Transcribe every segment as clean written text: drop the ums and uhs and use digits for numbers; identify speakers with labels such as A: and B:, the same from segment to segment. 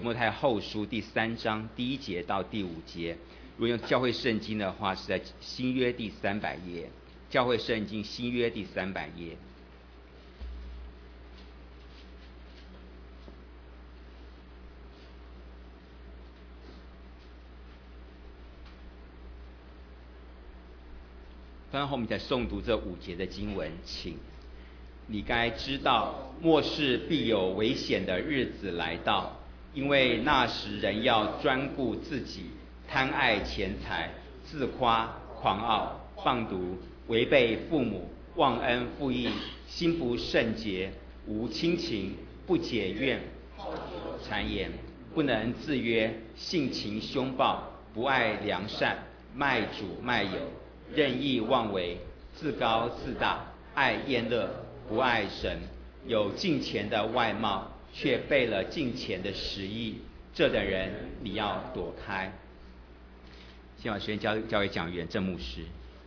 A: 提摩太后书第3章第1节到第5节。如果用教会圣经的话，是在新约第300页。教会圣经新约第300页。翻到后面再诵读这5节的经文，请。你该知道，末世必有危险的日子来到，因为那时人要专顾自己，贪爱钱财，自夸，狂傲，放毒，违背父母，忘恩负义，心不圣洁，无亲情，不解怨，谗言，不能自约，性情凶暴，不爱良善，卖主卖友，任意妄为，自高自大，爱厌乐，不爱神，有敬虔的外貌，却背了敬虔的实意，这等人你要躲开。先把时间交给讲员郑牧师。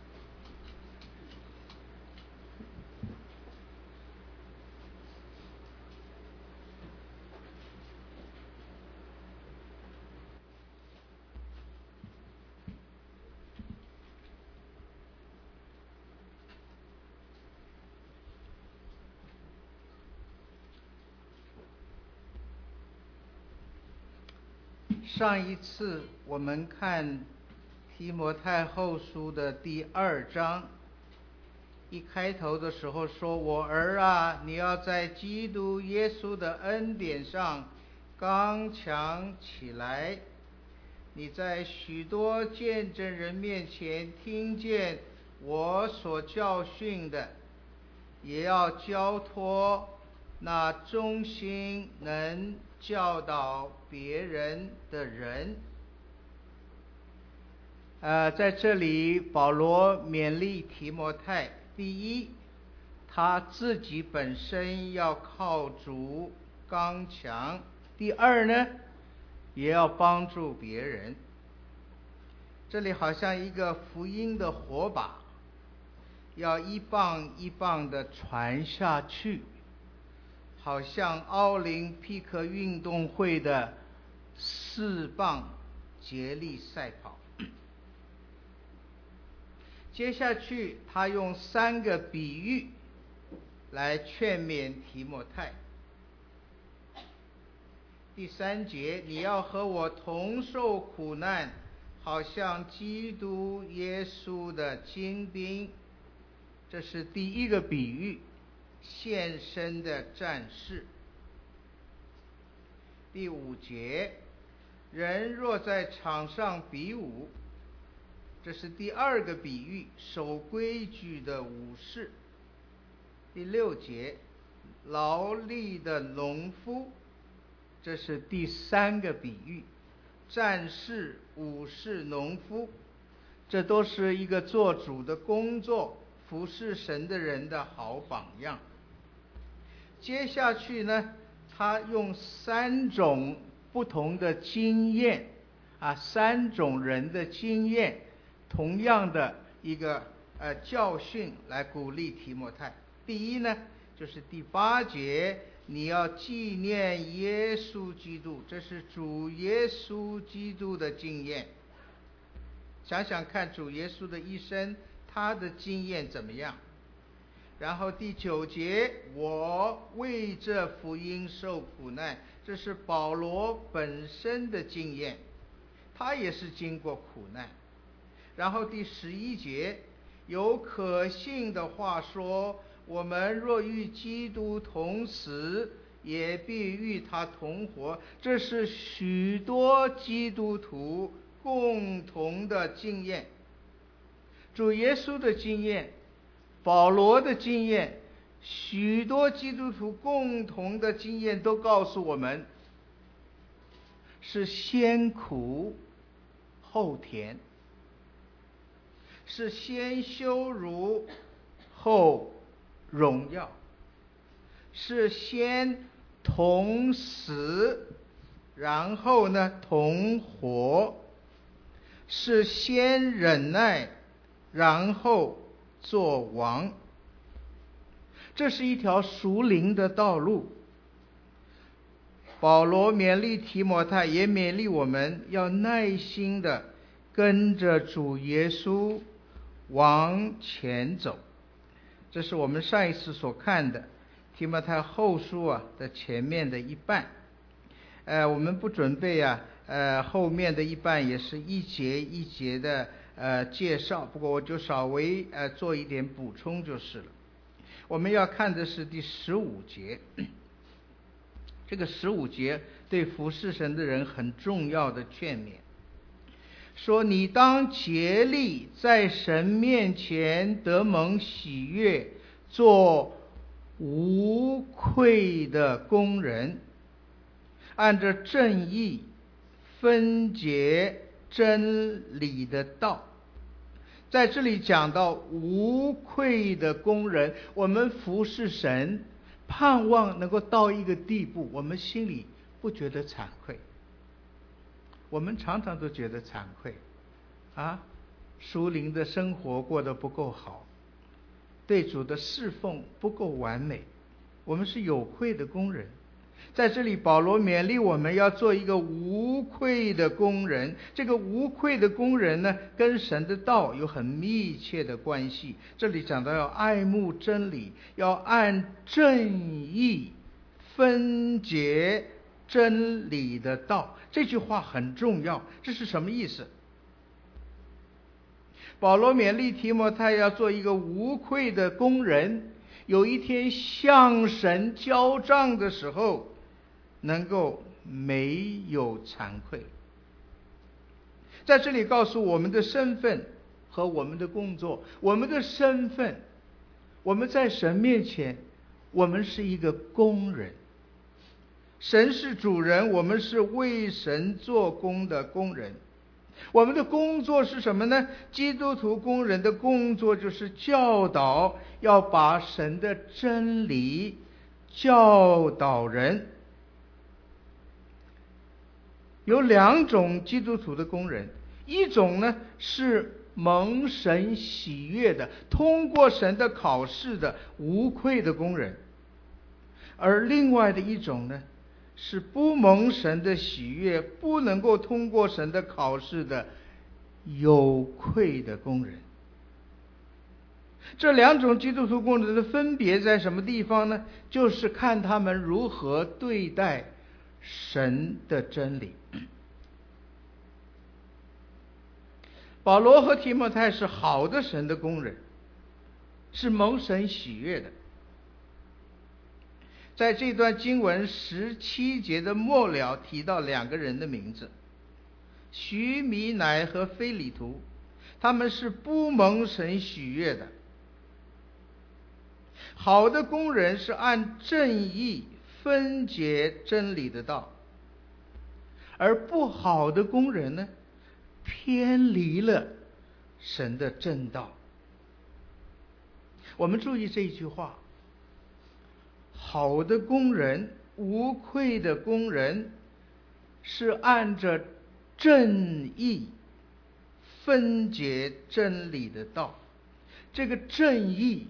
B: 上一次我们看提摩太后书的第2章，一开头的时候说，我儿啊，你要在基督耶稣的恩典上刚强起来，你在许多见证人面前听见我所教训的，也要交托那忠心能教导别人的人。在这里保罗勉励提摩太，第一，他自己本身要靠主刚强；第二呢，也要帮助别人。这里好像一个福音的火把，要一棒一棒的传下去，好像奥林匹克运动会的4棒接力赛跑。接下去他用3个比喻来劝勉提摩太。第3节，你要和我同受苦难，好像基督耶稣的精兵。这是第一个比喻，献身的战士。第5节，人若在场上比武，这是第2个比喻，守规矩的武士。第6节，劳力的农夫，这是第3个比喻，战士、武士、农夫，这都是一个做主的工作，服侍神的人的好榜样。接下去呢，他用3种不同的经验，3种人的经验，同样的一个教训来鼓励提摩太。第一呢，就是第8节，你要纪念耶稣基督，这是主耶稣基督的经验。想想看主耶稣的一生，他的经验怎么样？然后第9节，我为这福音受苦难，这是保罗本身的经验，他也是经过苦难。然后第11节，有可信的话说，我们若与基督同死，也必与他同活，这是许多基督徒共同的经验。主耶稣的经验，保罗的经验，许多基督徒共同的经验都告诉我们，是先苦后甜，是先羞辱后荣耀，是先同死然后呢同活，是先忍耐然后做王。这是一条属灵的道路。 保罗勉励提摩太，也勉励我们要耐心的跟着主耶稣往前走。这是我们上一次所看的提摩太后书的前面的一半。我们不准备后面的一半也是一节一节的介绍，不过我就稍微做一点补充就是了。我们要看的是第15节，这个15节对服侍神的人很重要的劝勉，说你当竭力在神面前得蒙喜悦，做无愧的工人，按着正义分解真理的道。在这里讲到无愧的工人，我们服侍神，盼望能够到一个地步，我们心里不觉得惭愧。我们常常都觉得惭愧属灵的生活过得不够好，对主的侍奉不够完美，我们是有愧的工人。在这里保罗勉励我们要做一个无愧的工人。这个无愧的工人呢，跟神的道有很密切的关系。这里讲到要爱慕真理，要按正义分解真理的道。这句话很重要，这是什么意思？保罗勉励提摩太要做一个无愧的工人，有一天向神交账的时候能够没有惭愧。在这里告诉我们的身份和我们的工作。我们的身份，我们在神面前，我们是一个工人，神是主人，我们是为神做工的工人。我们的工作是什么呢？基督徒工人的工作就是教导，要把神的真理教导人。有2种基督徒的工人，一种呢是蒙神喜悦的，通过神的考试的无愧的工人，而另外的一种呢是不蒙神的喜悦，不能够通过神的考试的有愧的工人。这2种基督徒工人的分别在什么地方呢？就是看他们如何对待神的真理。保罗和提摩太是好的神的工人，是蒙神喜悦的。在这段经文17节的末了提到2个人的名字，许米乃和非里图，他们是不蒙神喜悦的。好的工人是按正义分解真理的道，而不好的工人呢，偏离了神的正道。我们注意这一句话，好的工人，无愧的工人，是按着正义分解真理的道。这个正义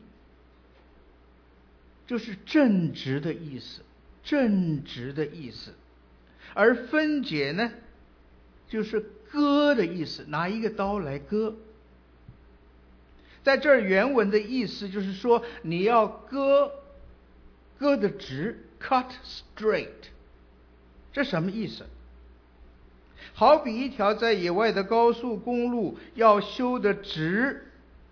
B: 就是正直的意思，正直的意思。而分解呢，就是割的意思，拿一个刀来割。在这儿原文的意思就是说，你要割得直， cut straight。 这什么意思？好比一条在野外的高速公路要修得直。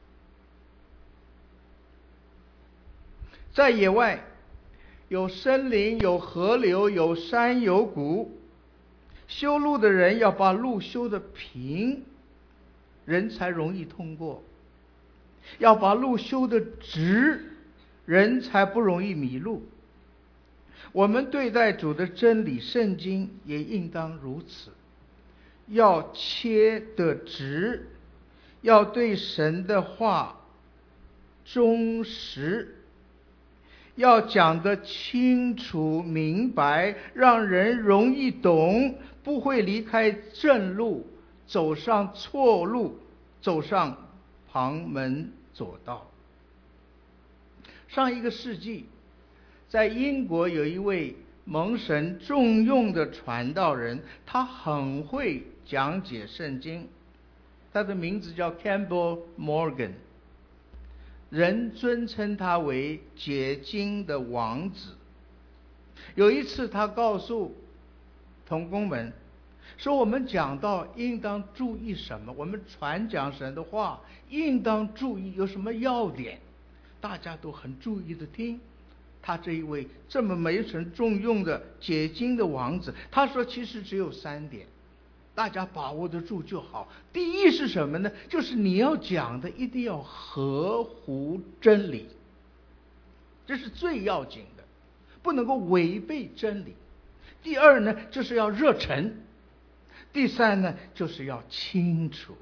B: 在野外有森林，有河流，有山有谷，修路的人要把路修得平，人才容易通过。要把路修得直，人才不容易迷路。我们对待主的真理，圣经也应当如此，要切得直，要对神的话忠实，要讲得清楚明白，让人容易懂，不会离开正路，走上错路，走上旁门左道。上一个世纪，在英国有一位蒙神重用的传道人，他很会讲解圣经，他的名字叫 Campbell Morgan， 人尊称他为解经的王子。有一次他告诉同工们说，我们讲道应当注意什么，我们传讲神的话应当注意有什么要点，大家都很注意的听。他这一位这么没神重用的解经的王子，他说其实只有3点，大家把握得住就好。第一是什么呢？就是你要讲的一定要合乎真理，这是最要紧的，不能够违背真理。第二呢，就是要热忱。第三呢，就是要清楚，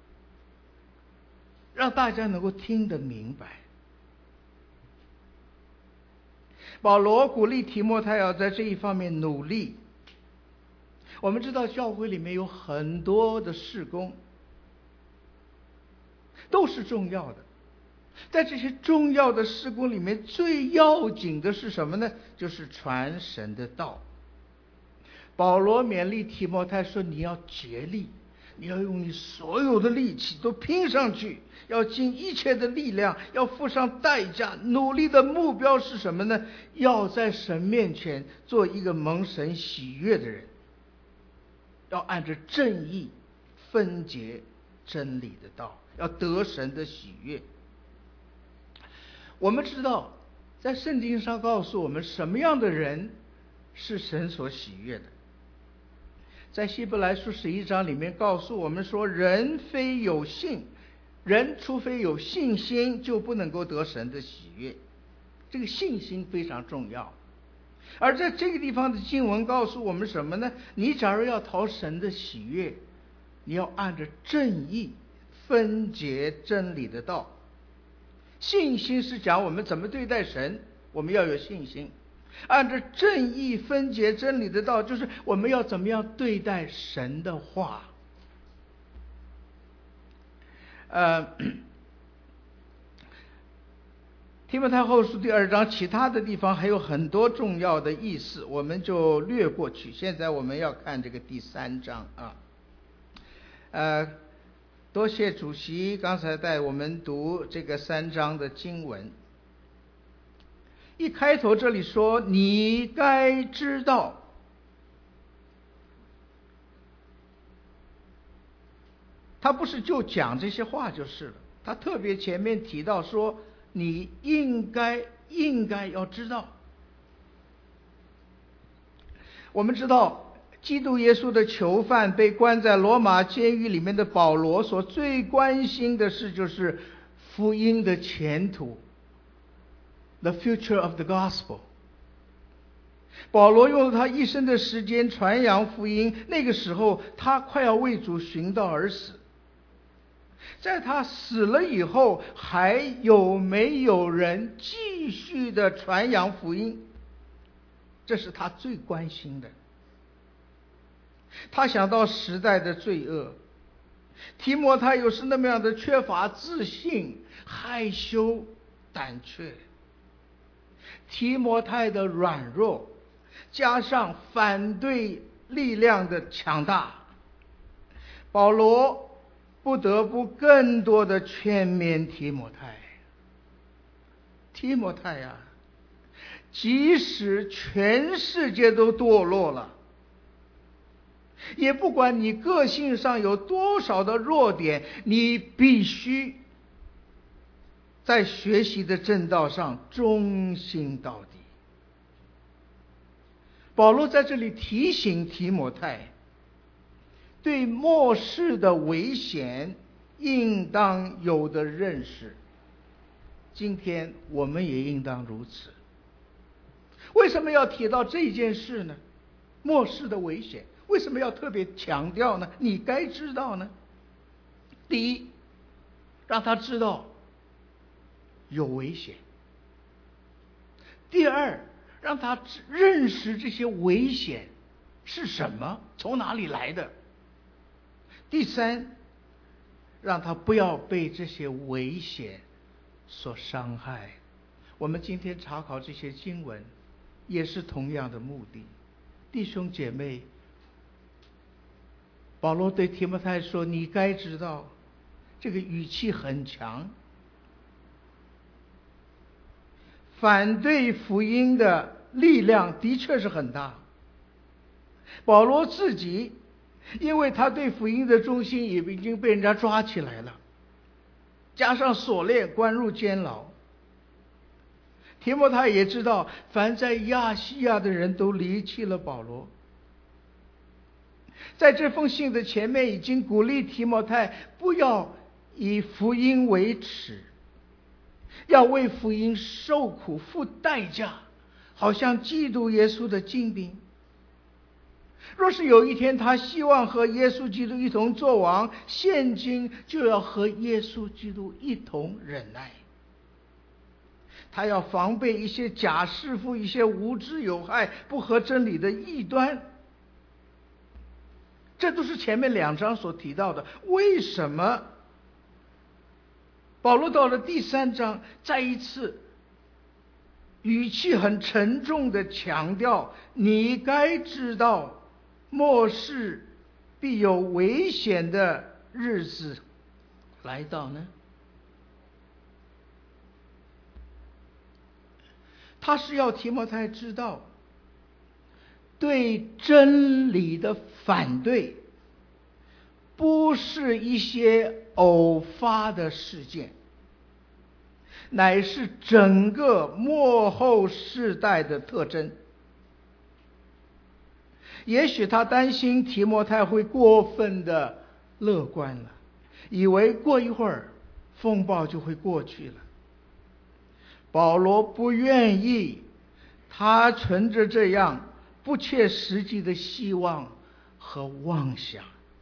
B: 让大家能够听得明白。保罗鼓励提摩太要在这一方面努力。我们知道教会里面有很多的事工，都是重要的。在这些重要的事工里面，最要紧的是什么呢？就是传神的道。保罗勉励提摩太说，你要竭力，你要用你所有的力气都拼上去，要尽一切的力量，要付上代价。努力的目标是什么呢？要在神面前做一个蒙神喜悦的人，要按着正义分解真理的道，要得神的喜悦。我们知道在圣经上告诉我们什么样的人是神所喜悦的。在希伯来书11章里面告诉我们说，人除非有信心，就不能够得神的喜悦。这个信心非常重要。而在这个地方的经文告诉我们什么呢？你假如要讨神的喜悦，你要按着正义分解真理的道。信心是讲我们怎么对待神，我们要有信心。按照正义分解真理的道，就是我们要怎么样对待神的话。提摩太后书第2章其他的地方还有很多重要的意思，我们就略过去。现在我们要看这个第3章啊。多谢主席刚才带我们读这个3章的经文。一开头这里说，你该知道，他不是就讲这些话就是了，他特别前面提到说，你应该要知道。我们知道基督耶稣的囚犯被关在罗马监狱里面的保罗所最关心的事就是福音的前途， The future of the gospel。 保罗用了他一生的时间传扬福音，那个时候他快要为主寻道而死。在他死了以后，还有没有人继续的传扬福音？这是他最关心的。他想到时代的罪恶，提摩太又是那么样的缺乏自信、害羞、胆怯。提摩太的软弱，加上反对力量的强大，保罗不得不更多的劝勉提摩太。提摩太呀，即使全世界都堕落了，也不管你个性上有多少的弱点，你必须在学习的正道上忠心到底。保罗在这里提醒提摩太，对末世的危险应当有的认识。今天我们也应当如此。为什么要提到这件事呢？末世的危险为什么要特别强调呢？你该知道呢。第一，让他知道有危险。第二，让他认识这些危险是什么，从哪里来的。第三，让他不要被这些危险所伤害。我们今天查考这些经文， 也是同样的目的。弟兄姐妹，保罗对提摩太说，你该知道，这个语气很强，反对福音的力量的确是很大。保罗自己因为他对福音的忠心也已经被人家抓起来了，加上锁链关入监牢。提摩太也知道，凡在亚细亚的人都离弃了保罗。在这封信的前面已经鼓励提摩太不要以福音为耻，要为福音受苦付代价，好像基督耶稣的精兵。若是有一天他希望和耶稣基督一同作王，现今就要和耶稣基督一同忍耐。他要防备一些假师傅，一些无知有害、不合真理的异端。这都是前面2章所提到的。为什么保罗到了第3章再一次语气很沉重地强调，你该知道末世必有危险的日子来到呢？他是要提摩太知道，对真理的反对不是一些偶发的事件，乃是整个末后世代的特征。也许他担心提摩太会过分的乐观了，以为过一会儿风暴就会过去了。保罗不愿意他存着这样不切实际的希望和妄想。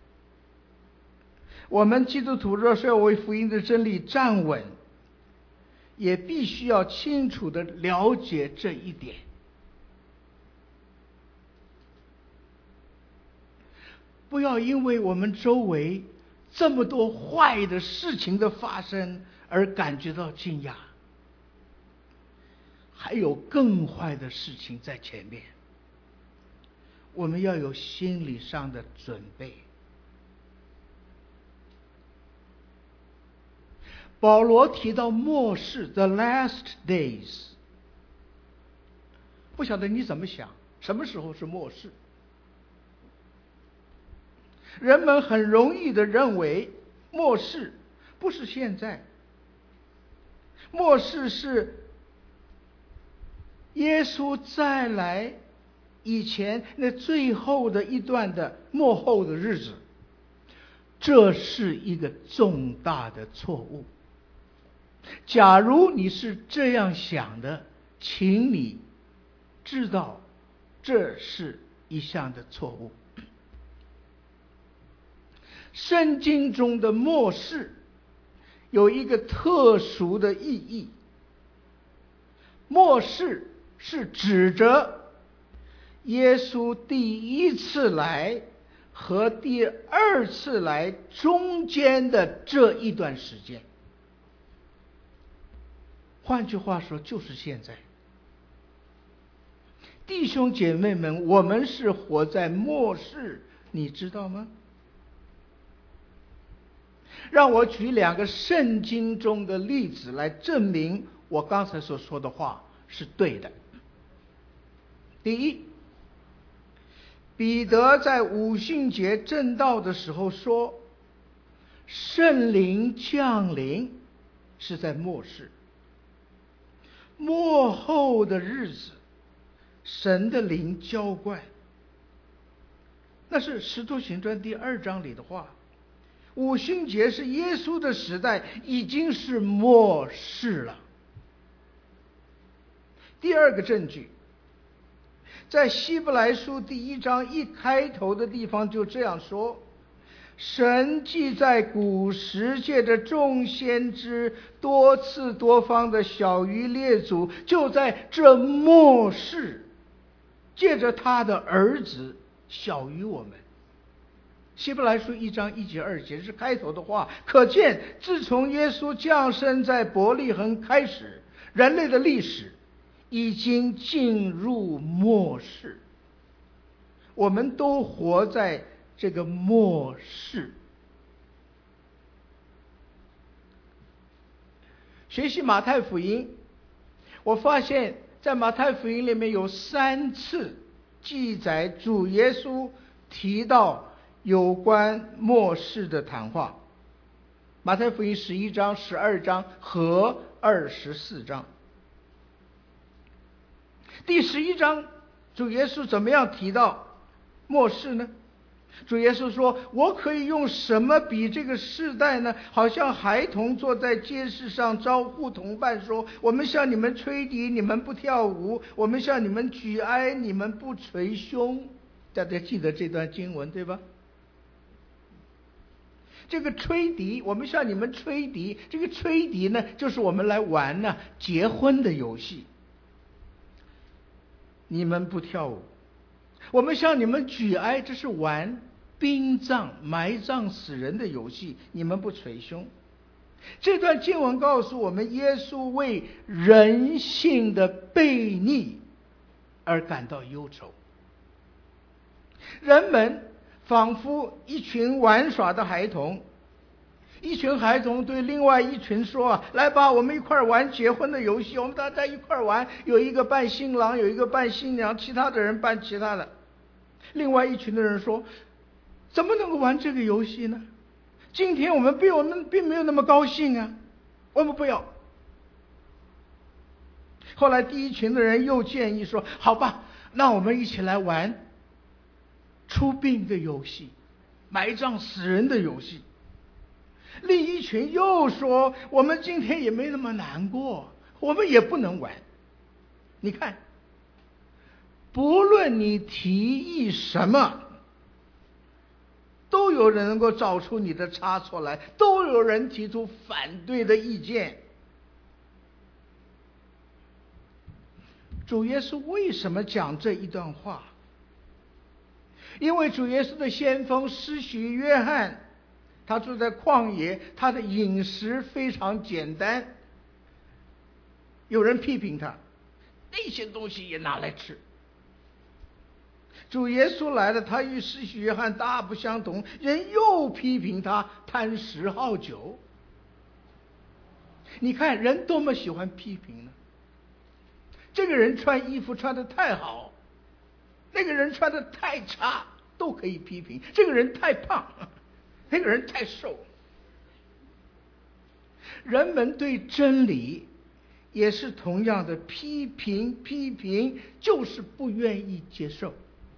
B: 我们基督徒若是要为福音的真理站稳，也必须要清楚地了解这一点。不要因为我们周围这么多坏的事情的发生而感觉到惊讶，还有更坏的事情在前面，我们要有心理上的准备。保罗提到末世 the last days， 不晓得你怎么想，什么时候是末世？人们很容易地认为末世不是现在，末世是耶稣再来以前那最后的一段的末后的日子。这是一个重大的错误。假如你是这样想的，请你知道这是一项的错误。圣经中的末世有一个特殊的意义，末世是指着耶稣第一次来和第二次来中间的这一段时间。换句话说，就是现在。弟兄姐妹们，我们是活在末世，你知道吗？让我举2个圣经中的例子来证明我刚才所说的话是对的。第一，彼得在五旬节正道的时候说，圣灵降临是在末世，末后的日子，神的灵浇灌。那是使徒行传第2章里的话。五旬节是耶稣的时代，已经是末世了。第二个证据，在希伯来书第1章一开头的地方就这样说，神既在古时借着众先知多次多方的晓谕列祖，就在这末世借着他的儿子晓谕我们。希伯来书1章1节2节是开头的话，可见自从耶稣降生在伯利恒开始，人类的历史已经进入末世，我们都活在这个末世。学习马太福音，我发现在马太福音里面有3次记载主耶稣提到有关末世的谈话。马太福音11章、12章和24章。第11章，主耶稣怎么样提到末世呢？主耶稣说，我可以用什么比这个世代呢？好像孩童坐在街市上招呼同伴说，我们向你们吹笛，你们不跳舞；我们向你们举哀，你们不捶胸。大家记得这段经文对吧？这个吹笛，我们向你们吹笛，这个吹笛呢，就是我们来玩呢结婚的游戏。你们不跳舞，我们向你们举哀，这是玩殡葬埋葬死人的游戏，你们不捶胸。这段经文告诉我们，耶稣为人性的悖逆而感到忧愁。人们仿佛一群玩耍的孩童，一群孩童对另外一群说，来吧，我们一块玩结婚的游戏，我们大家一块玩，有一个扮新郎，有一个扮新娘，其他的人扮其他的。另外一群的人说，怎么能够玩这个游戏呢？今天我们并没有那么高兴啊，我们不要。后来第一群的人又建议说，好吧，那我们一起来玩出殡的游戏，埋葬死人的游戏。另一群又说，我们今天也没那么难过，我们也不能玩。你看，不论你提议什么，都有人能够找出你的差错来，都有人提出反对的意见。主耶稣为什么讲这一段话？因为主耶稣的先锋施洗约翰，他住在旷野，他的饮食非常简单。有人批评他，那些东西也拿来吃。主耶稣来了，他与施洗约翰大不相同，人又批评他贪食好酒。你看人多么喜欢批评呢？这个人穿衣服穿得太好，那个人穿得太差，都可以批评。这个人太胖，那个人太瘦。人们对真理也是同样的批评，就是不愿意接受。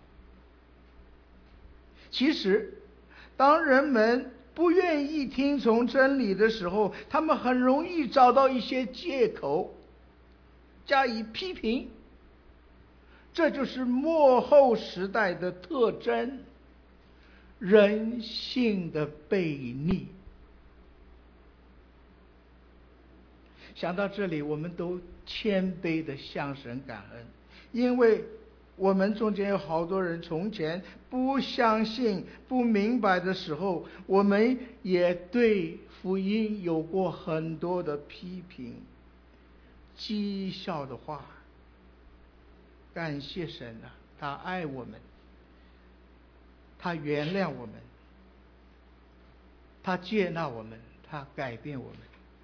B: 其实当人们不愿意听从真理的时候，他们很容易找到一些借口加以批评。这就是末后时代的特征，人性的悖逆。想到这里，我们都谦卑地向神感恩，因为我们中间有好多人从前不相信、不明白的时候，我们也对福音有过很多的批评、讥笑的话。感谢神啊，他爱我们，他原谅我们，他接纳我们，他改变我们。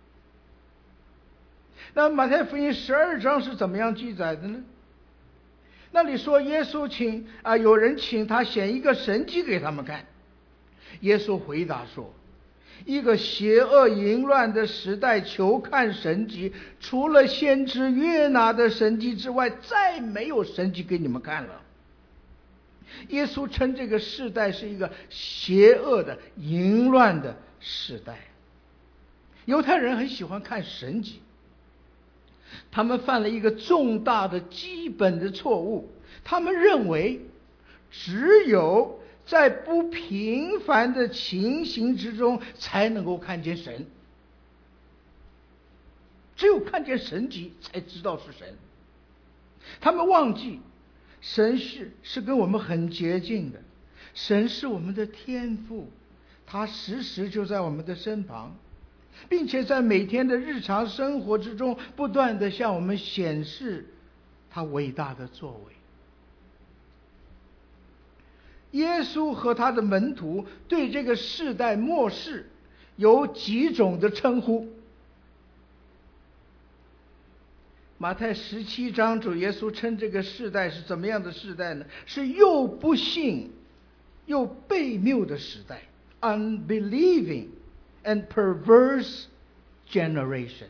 B: 那马太福音12章是怎么样记载的呢？那里说耶稣有人请他显一个神迹给他们看。耶稣回答说，一个邪恶淫乱的时代求看神迹，除了先知约拿的神迹之外，再没有神迹给你们看了。耶稣称这个世代是一个邪恶的淫乱的时代。犹太人很喜欢看神迹，他们犯了一个重大的基本的错误，他们认为只有在不平凡的情形之中才能够看见神，只有看见神迹才知道是神。他们忘记神是跟我们很接近的，神是我们的天父，他时时就在我们的身旁，并且在每天的日常生活之中不断地向我们显示他伟大的作为。耶稣和他的门徒对这个世代末世有几种的称呼。马太17章主耶稣称这个世代是怎么样的世代呢？是又不信又悖谬的时代， unbelieving and perverse generation。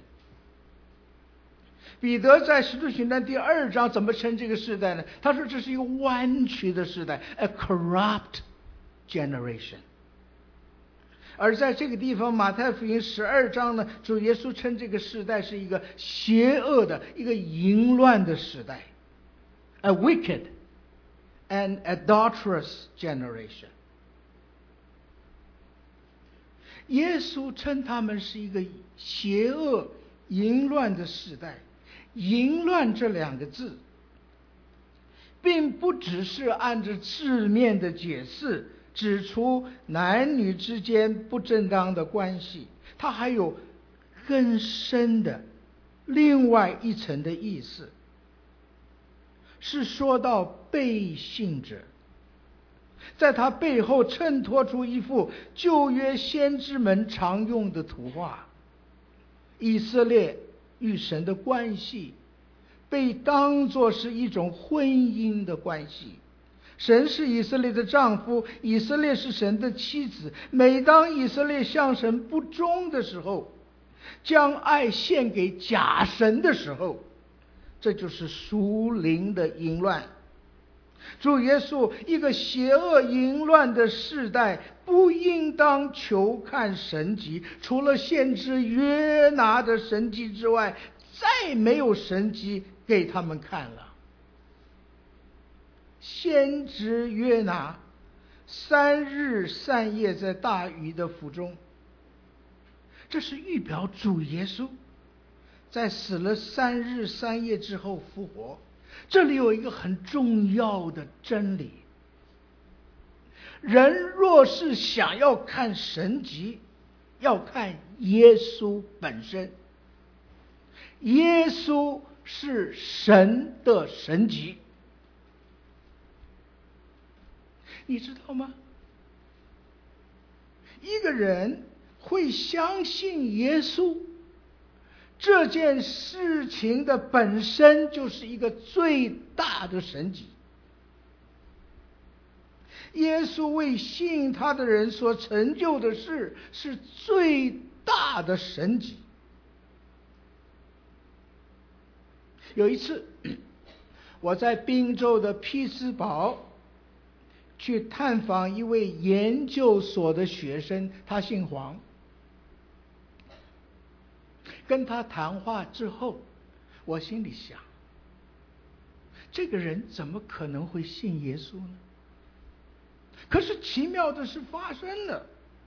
B: 彼得在使徒行传第2章怎么称这个世代呢？他说这是一个弯曲的时代， a corrupt generation。 而在这个地方马太福音12章呢，主耶稣称这个时代是一个邪恶的、一个淫乱的时代， a wicked and adulterous generation。 耶稣称他们是一个邪恶淫乱的时代。淫乱这2个字并不只是按照字面的解释指出男女之间不正当的关系，它还有更深的另外一层的意思，是说到背信者在他背后衬托出一幅旧约先知们常用的图画。以色列与神的关系被当作是一种婚姻的关系，神是以色列的丈夫，以色列是神的妻子。每当以色列向神不忠的时候，将爱献给假神的时候，这就是属灵的淫乱。主耶稣，一个邪恶淫乱的世代不应当求看神迹，除了先知约拿的神迹之外，再没有神迹给他们看了。先知约拿3日3夜在大鱼的腹中，这是预表主耶稣在死了3日3夜之后复活。这里有一个很重要的真理，人若是想要看神迹，要看耶稣本身。耶稣是神的神迹，你知道吗？一个人会相信耶稣，这件事情的本身就是一个最大的神迹。耶稣为信他的人所成就的事是最大的神迹。有一次我在宾州的匹兹堡去探访一位研究所的学生，他姓黄。跟他谈话之后，我心里想，这个人怎么可能会信耶稣呢？可是奇妙的事发生了，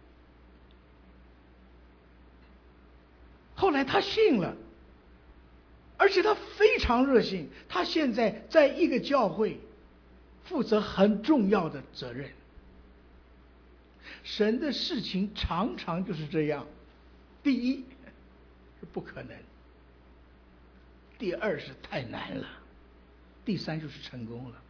B: 后来他信了，而且他非常热心，他现在在一个教会负责很重要的责任。神的事情常常就是这样，第一是不可能，第二是太难了，第三就是成功了。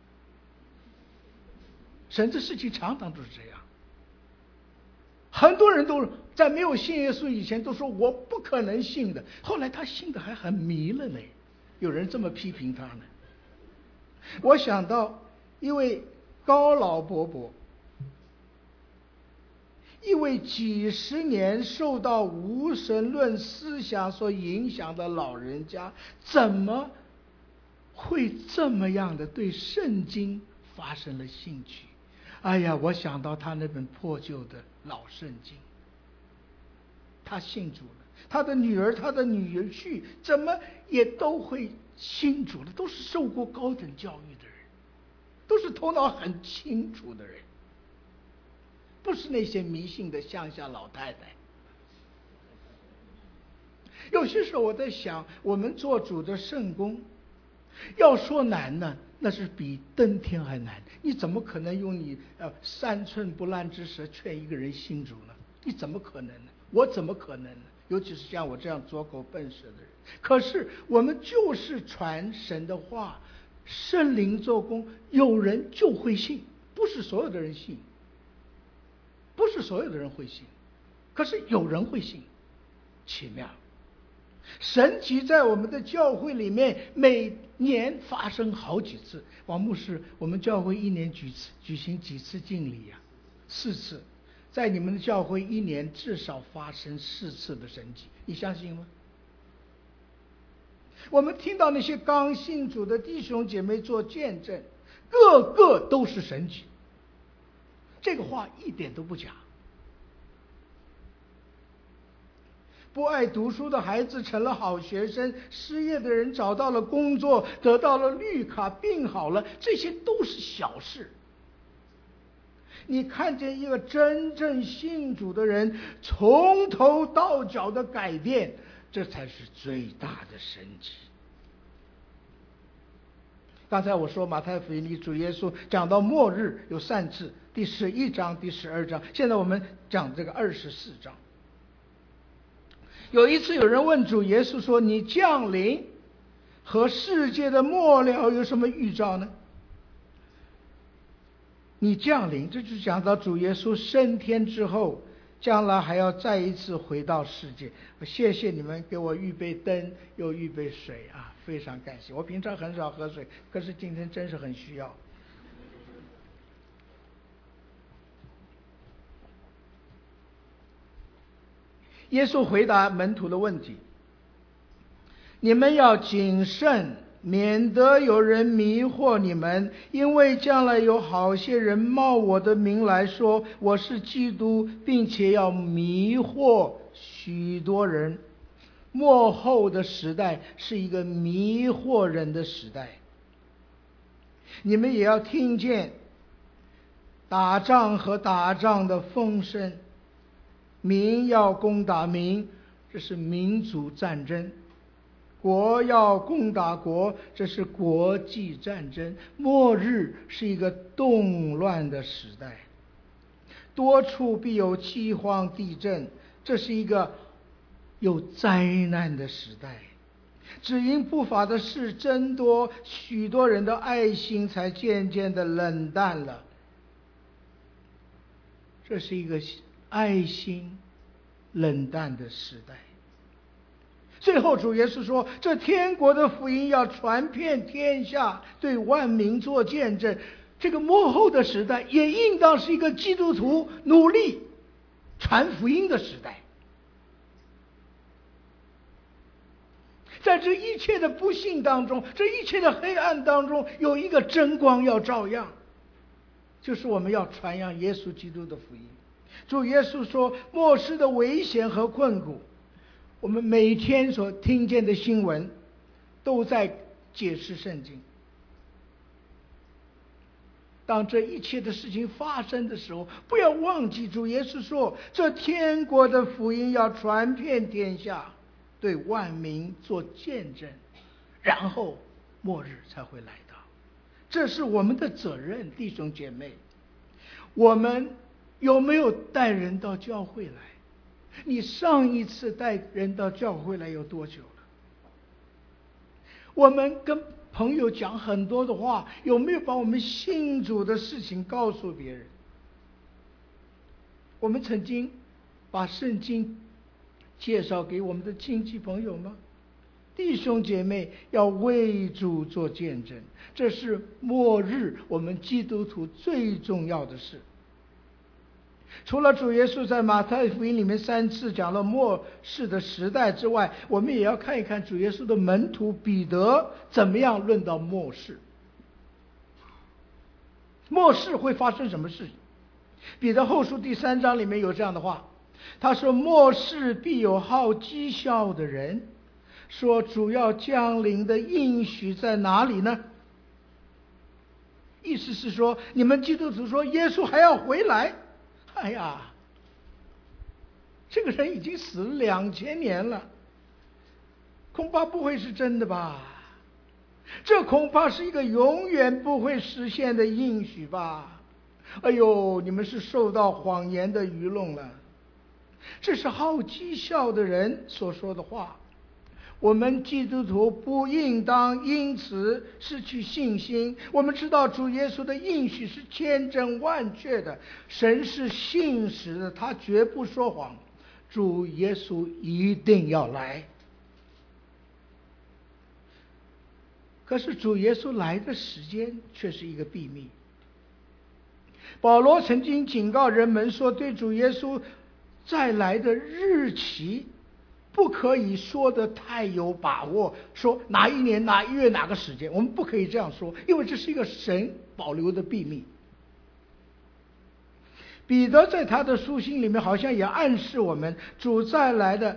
B: 神的事情常常都是这样。很多人都在没有信耶稣以前都说我不可能信的，后来他信的还很迷了呢，有人这么批评他呢。我想到一位高老伯伯，一位几十年受到无神论思想所影响的老人家，怎么会这么样的对圣经发生了兴趣？哎呀，我想到他那本破旧的老圣经，他信主了，他的女儿他的女婿怎么也都会信主了，都是受过高等教育的人，都是头脑很清楚的人，不是那些迷信的乡下老太太。有些时候我在想，我们做主的圣工，要说难呢，那是比登天还难。你怎么可能用你3寸不烂之舌劝一个人信主呢？你怎么可能呢？我怎么可能呢？尤其是像我这样拙口笨舌的人。可是我们就是传神的话，
C: 圣灵做工，有人就会信，不是所有的人信，不是所有的人会信，可是有人会信，奇妙。神奇在我们的教会里面每年发生好几次。王牧师，我们教会一年举行几次敬礼呀？4次。在你们的教会一年至少发生4次的神迹，你相信吗？我们听到那些刚信主的弟兄姐妹做见证，个个都是神迹，这个话一点都不假。不爱读书的孩子成了好学生，失业的人找到了工作，得到了绿卡，病好了，这些都是小事。你看见一个真正信主的人从头到脚的改变，这才是最大的神迹。刚才我说马太福音里主耶稣讲到末日有3次，第11章、第12章，现在我们讲这个24章。有一次有人问主耶稣说，你降临和世界的末了有什么预兆呢？你降临，这就讲到主耶稣升天之后，将来还要再一次回到世界。谢谢你们给我预备灯，又预备水啊，非常感谢。我平常很少喝水，可是今天真是很需要。耶稣回答门徒的问题，你们要谨慎，免得有人迷惑你们，因为将来有好些人冒我的名来说我是基督，并且要迷惑许多人。末后的时代是一个迷惑人的时代。你们也要听见打仗和打仗的风声，民要攻打民，这是民族战争；国要攻打国，这是国际战争。末日是一个动乱的时代，多处必有饥荒、地震，这是一个有灾难的时代。只因不法的事增多，许多人的爱心才渐渐的冷淡了。这是一个爱心冷淡的时代。最后主耶稣说，这天国的福音要传遍天下，对万民做见证。这个末后的时代也应当是一个基督徒努力传福音的时代。在这一切的不幸当中，这一切的黑暗当中，有一个真光要照耀，就是我们要传扬耶稣基督的福音。主耶稣说，末世的危险和困苦，我们每天所听见的新闻都在解释圣经。当这一切的事情发生的时候，不要忘记主耶稣说，这天国的福音要传遍天下，对万民做见证，然后末日才会来到。这是我们的责任，弟兄姐妹。我们有没有带人到教会来？你上一次带人到教会来有多久了？我们跟朋友讲很多的话，有没有把我们信主的事情告诉别人？我们曾经把圣经介绍给我们的亲戚朋友吗？弟兄姐妹要为主做见证，这是末日我们基督徒最重要的事。除了主耶稣在马太福音里面3次讲了末世的时代之外，我们也要看一看主耶稣的门徒彼得怎么样论到末世。末世会发生什么事情？彼得后书第3章里面有这样的话，他说，末世必有好讥笑的人，说主要降临的应许在哪里呢？意思是说，你们基督徒说耶稣还要回来，哎呀，这个人已经死了2000年了，恐怕不会是真的吧？这恐怕是一个永远不会实现的应许吧？哎呦，你们是受到谎言的愚弄了。这是好讥笑的人所说的话。 我们基督徒不应当因此失去信心。我们知道主耶稣的应许是千真万确的，神是信实的，他绝不说谎。主耶稣一定要来。可是主耶稣来的时间却是一个秘密。保罗曾经警告人们说，对主耶稣再来的日期不可以说得太有把握，说哪一年哪一月哪个时间，我们不可以这样说，因为这是一个神保留的秘密。彼得在他的书信里面好像也暗示我们，主再来的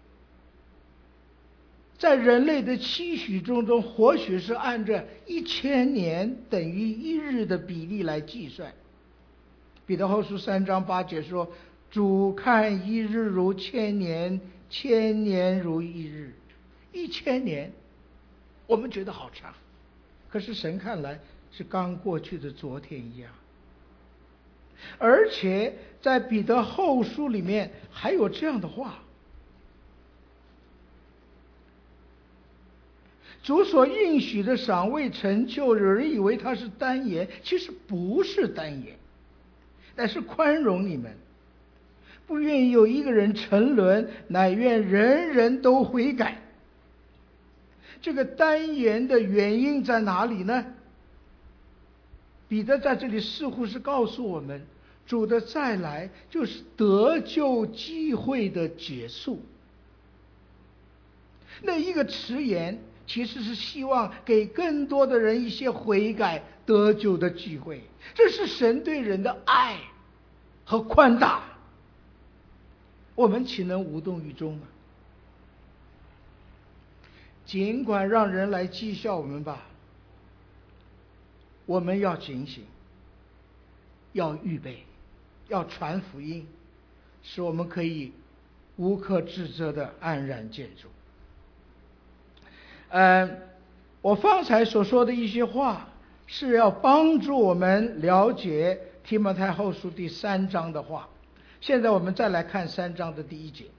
C: 在人类的期许中或许是按着1000年等于1日的比例来计算。彼得后书3章8节说，主看1日如1000年，1000年如1日。1000年我们觉得好长，可是神看来是刚过去的昨天一样。而且在彼得后书里面还有这样的话，主所应许的尚未成就，有人以为他是单言，其实不是单言，但是宽容你们，不愿意有一个人沉沦，乃愿人人都悔改。这个单言的原因在哪里呢？彼得在这里似乎是告诉我们，主的再来就是得救机会的结束。那一个迟延其实是希望给更多的人一些悔改得救的机会，这是神对人的爱和宽大，我们岂能无动于衷呢？尽管让人来讥笑我们吧，我们要警醒，要预备，要传福音，使我们可以无可指责的安然见主。我方才所说的一些话是要帮助我们了解提摩太后书第3章的话。现在我们再来看3章的第1节。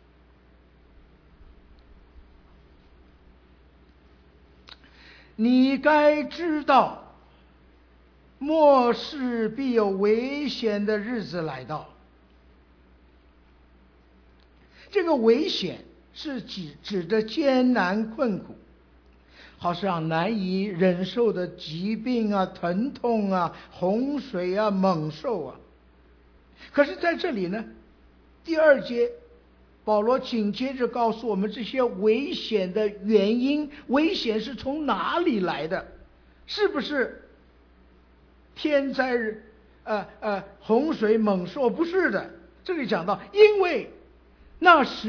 C: 你该知道，末世必有危险的日子来到。这个危险是指的艰难困苦，好像难以忍受的疾病啊、疼痛啊、洪水啊、猛兽啊。可是在这里呢，第2节保罗紧接着告诉我们这些危险的原因，危险是从哪里来的？是不是天灾洪水猛兽？不是的，这里讲到，因为那时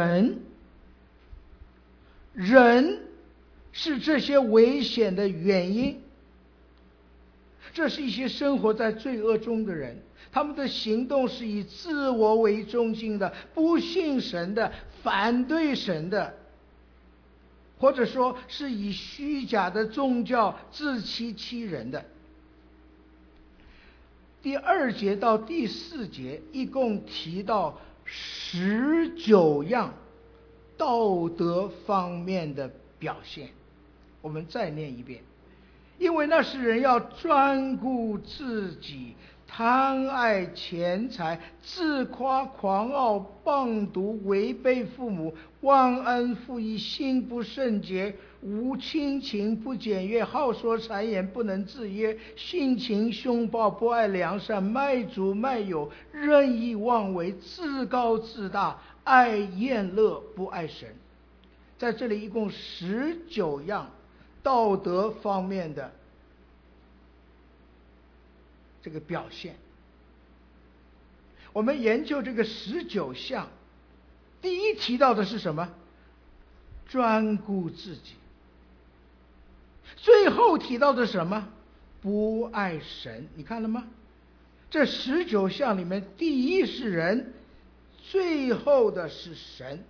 C: 人是这些危险的原因。这是一些生活在罪恶中的人，他们的行动是以自我为中心的，不信神的，反对神的，或者说是以虚假的宗教自欺欺人的。第2节到第4节一共提到19样道德方面的表现。我们再念一遍。因为那时人要专顾自己，贪爱钱财，自夸狂傲，谤毒，违背父母，忘恩负义，心不圣洁，无亲情，不检阅，好说谗言，不能自约，性情凶暴，不爱良善，卖主卖友，任意妄为，自高自大，爱宴乐，不爱神。在这里一共19样道德方面的这个表现。我们研究这个19项，第一提到的是什么？专顾自己。最后提到的什么？不爱神。你看了吗？这19项里面，第一是人，最后的是神。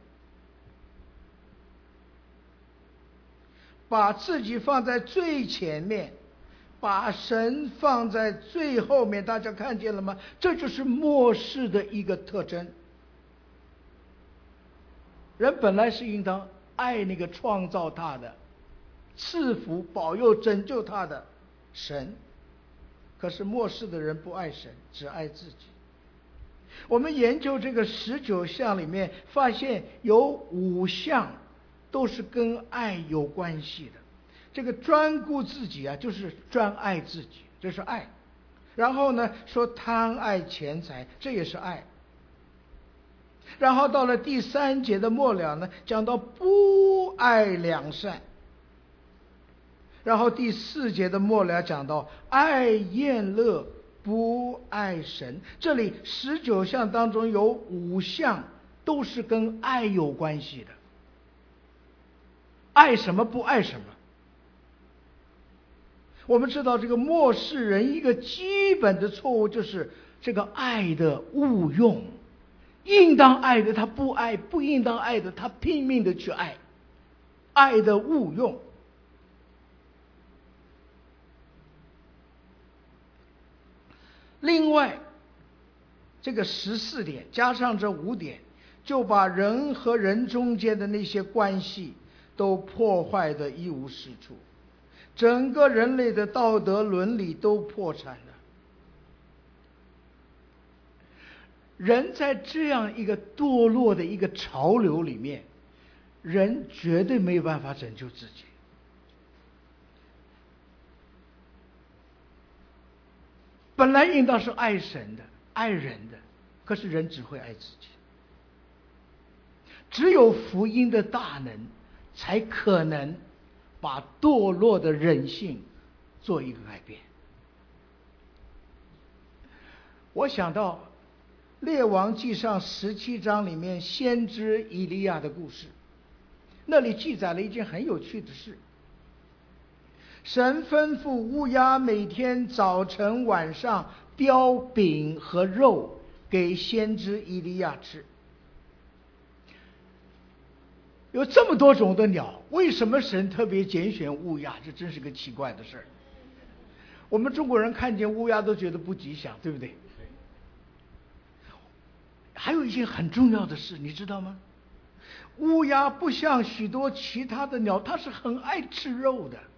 C: 把自己放在最前面，把神放在最后面，大家看见了吗？这就是末世的一个特征。人本来是应当爱那个创造他的、赐福、保佑、拯救他的神。可是末世的人不爱神，只爱自己。我们研究这个19项里面，发现有5项都是跟爱有关系的。这个专顾自己啊，就是专爱自己，这是爱。然后呢，说贪爱钱财，这也是爱。然后到了第3节的末了呢，讲到不爱良善。然后第4节的末了讲到爱宴乐，不爱神。这里19项当中有5项都是跟爱有关系的。爱什么不爱什么。我们知道这个末世人一个基本的错误就是这个爱的误用，应当爱的他不爱，不应当爱的他拼命的去爱，爱的误用。另外这个14点加上这5点，就把人和人中间的那些关系都破坏得一无是处，整个人类的道德伦理都破产了。人在这样一个堕落的一个潮流里面，人绝对没有办法拯救自己。本来应当是爱神的、爱人的，可是人只会爱自己。只有福音的大能，才可能把堕落的人性做一个改变。我想到列王纪上17章里面先知以利亚的故事，那里记载了一件很有趣的事。神吩咐乌鸦每天早晨晚上叼饼和肉给先知以利亚吃。有这么多种的鸟，为什么神特别拣选乌鸦？这真是个奇怪的事儿。我们中国人看见乌鸦都觉得不吉祥，对不对？还有一件很重要的事，你知道吗？乌鸦不像许多其他的鸟，它是很爱吃肉的。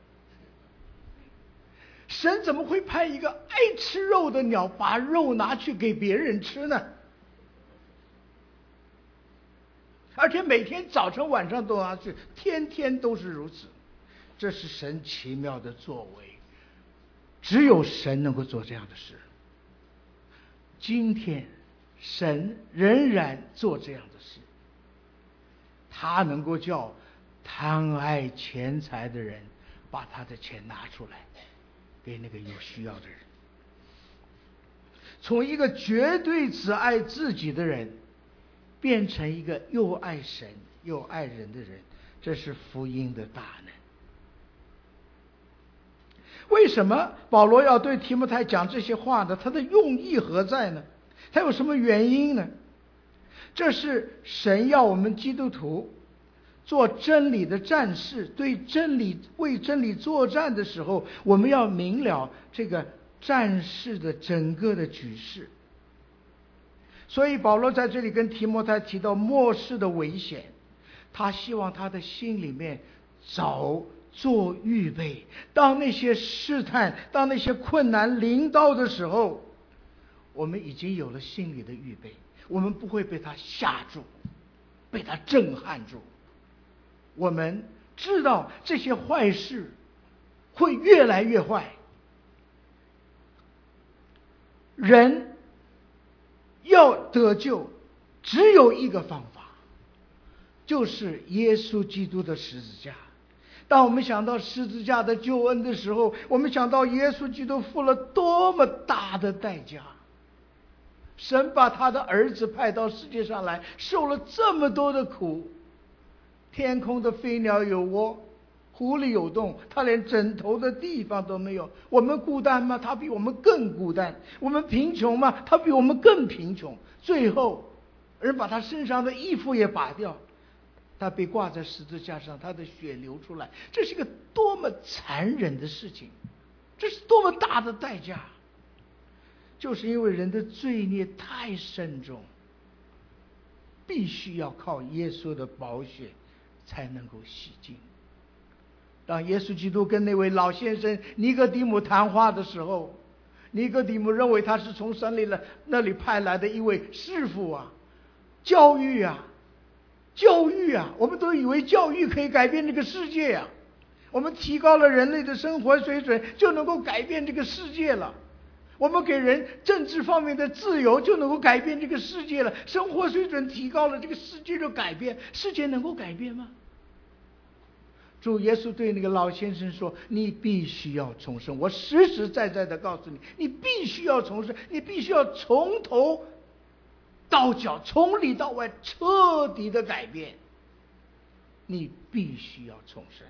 C: 神怎么会派一个爱吃肉的鸟把肉拿去给别人吃呢？而且每天早晨晚上都拿去，天天都是如此。这是神奇妙的作为，只有神能够做这样的事。今天神仍然做这样的事，他能够叫贪爱钱财的人把他的钱拿出来给那个有需要的人。从一个绝对只爱自己的人变成一个又爱神又爱人的人，这是福音的大能。为什么保罗要对提摩太讲这些话呢？他的用意何在呢？他有什么原因呢？这是神要我们基督徒做真理的战士，对真理为真理作战的时候，我们要明了这个战士的整个的局势。所以保罗在这里跟提摩太提到末世的危险，他希望他的心里面早做预备，当那些试探，当那些困难临到的时候，我们已经有了心里的预备，我们不会被他吓住，被他震撼住。我们知道这些坏事会越来越坏，人要得救只有一个方法，就是耶稣基督的十字架。当我们想到十字架的救恩的时候，我们想到耶稣基督付了多么大的代价，神把他的儿子派到世界上来，受了这么多的苦，天空的飞鸟有窝，湖里有洞，他连枕头的地方都没有。我们孤单吗？他比我们更孤单。我们贫穷吗？他比我们更贫穷。最后人把他身上的衣服也拔掉，他被挂在十字架上，他的血流出来。这是一个多么残忍的事情，这是多么大的代价，就是因为人的罪孽太深重，必须要靠耶稣的宝血才能够洗净。当耶稣基督跟那位老先生尼哥底母谈话的时候，尼哥底母认为他是从神那里派来的一位师傅啊，教育啊，我们都以为教育可以改变这个世界啊，我们提高了人类的生活水准就能够改变这个世界了，我们给人政治方面的自由就能够改变这个世界了，生活水准提高了，这个世界就改变，世界能够改变吗？主耶稣对那个老先生说，你必须要重生，我实实在在的告诉你，你必须要重生，你必须要从头到脚，从里到外彻底的改变，你必须要重生。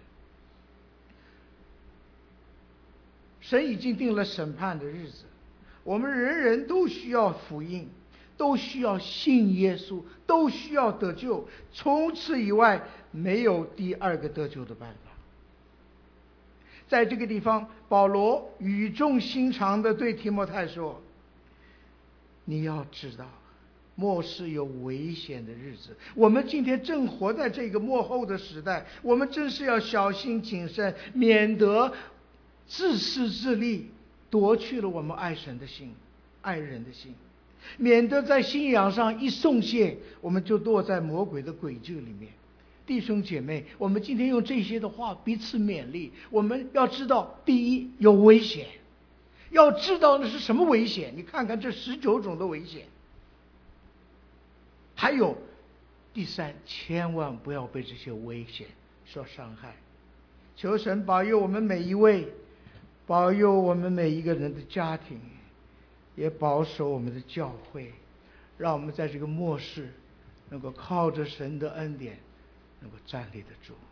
C: 神已经定了审判的日子，我们人人都需要福音，都需要信耶稣，都需要得救，从此以外没有第二个得救的办法。在这个地方，保罗语重心长地对提摩太说，你要知道末世有危险的日子，我们今天正活在这个末后的时代，我们真是要小心谨慎，免得自私自利夺去了我们爱神的心，爱人的心，免得在信仰上一松懈，我们就落在魔鬼的诡计里面。弟兄姐妹，我们今天用这些的话彼此勉励，我们要知道，第一，有危险，要知道那是什么危险，你看看这19种的危险。还有第三，千万不要被这些危险所伤害。求神保佑我们每一位，保佑我们每一个人的家庭，也保守我们的教会，让我们在这个末世能够靠着神的恩典能够站立得住。